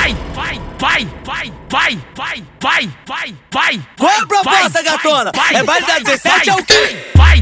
Qual é a proposta, gatona? É baile da 17 é o quê?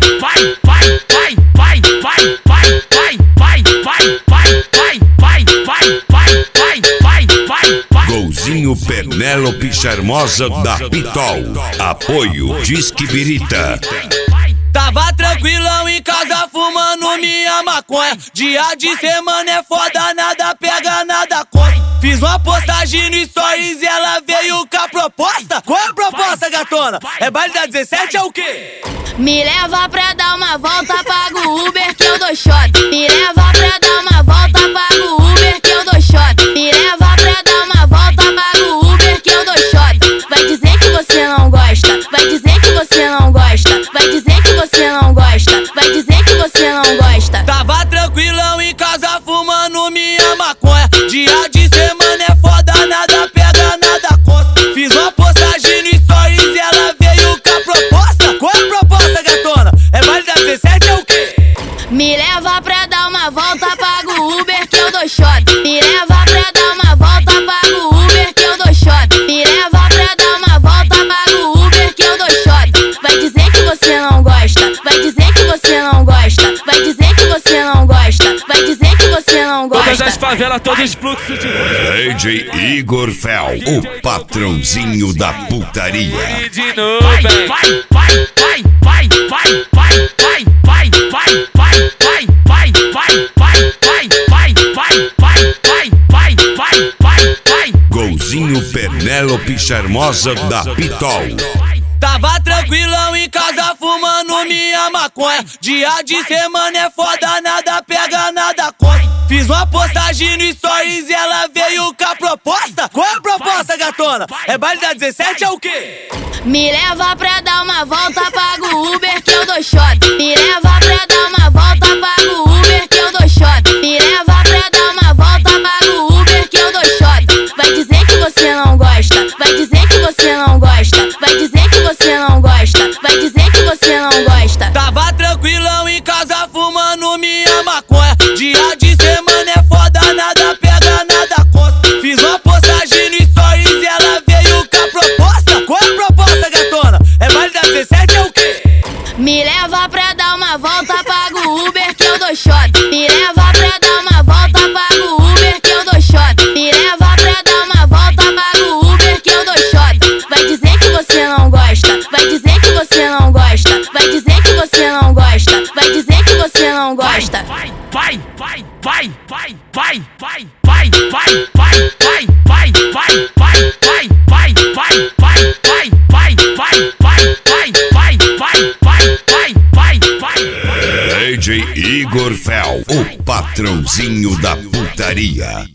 Golzinho Penélope Charmosa da Pitol. Apoio Disque Birita. Tava tranquilão em casa fumando minha maconha. Dia de semana é foda, nada pega, nada corre. Fiz uma postagem no Stories e ela veio com a proposta. Qual é a proposta, gatona? É baile da 17 é o quê? Me leva pra dar uma volta, pago o Uber que eu dou shot. Me leva pra dar uma volta, pago o Uber que eu dou shot. Me leva pra dar uma volta, pago o Uber que eu dou shot. Vai dizer que você não gosta, vai dizer que você não gosta, vai dizer que você não gosta, vai dizer que você não gosta. Tava tranquilão em casa fumando minha maconha. Dia de semana é foda, nada pega, nada costa. Fiz uma postagem no Stories e ela veio com a proposta. Qual é a proposta, gatona? É baile da 17 é o quê? Me leva pra dar uma volta, pago o Uber que eu dou shot. Me leva pra dar uma volta, pago o Uber que eu dou shot. Me leva pra dar uma volta, pago o Uber que eu dou shot. Vai dizer que você não gosta, vai dizer que você não gosta, vai dizer que você não gosta, vai dizer que você não gosta. Todas as favelas, todos os fluxos de DJ Igor Fel, o patrãozinho da putaria. de novo, Golzinho Penélope Charmosa da Pitol. Tava tranquilão em casa fumando minha maconha. Dia de semana é foda, nada pega, nada corre. Fiz uma postagem no Stories e ela veio com a proposta. Qual é a proposta, gatona? É baile da 17 é o quê? Me leva pra dar uma volta, pago o Uber que eu dou shot. Me leva pra dar uma volta, pago o Uber que eu dou shot. Me leva pra dar uma volta, pago o Uber que eu dou shot. Vai dizer que você não gosta, vai dizer que você não gosta, vai dizer que você não gosta, vai dizer que você não gosta. Tava tranquilão em casa fumando minha maconha. Dia de semana é foda, nada pega, nada costa. Fiz uma postagem no Stories e ela veio com a proposta. Qual é a proposta, gatona? É baile da 17 é o quê? Me leva pra dar uma volta, pago o Uber que eu dou shot. Me leva pra dar uma volta, pago o Uber que eu dou shot. Me leva pra dar uma volta, pago o Uber que eu dou shot. Vai dizer que você não gosta, vai dizer que você não gosta, vai dizer que você não gosta, vai dizer que você não gosta. DJ Igor Fel, o patrãozinho da putaria.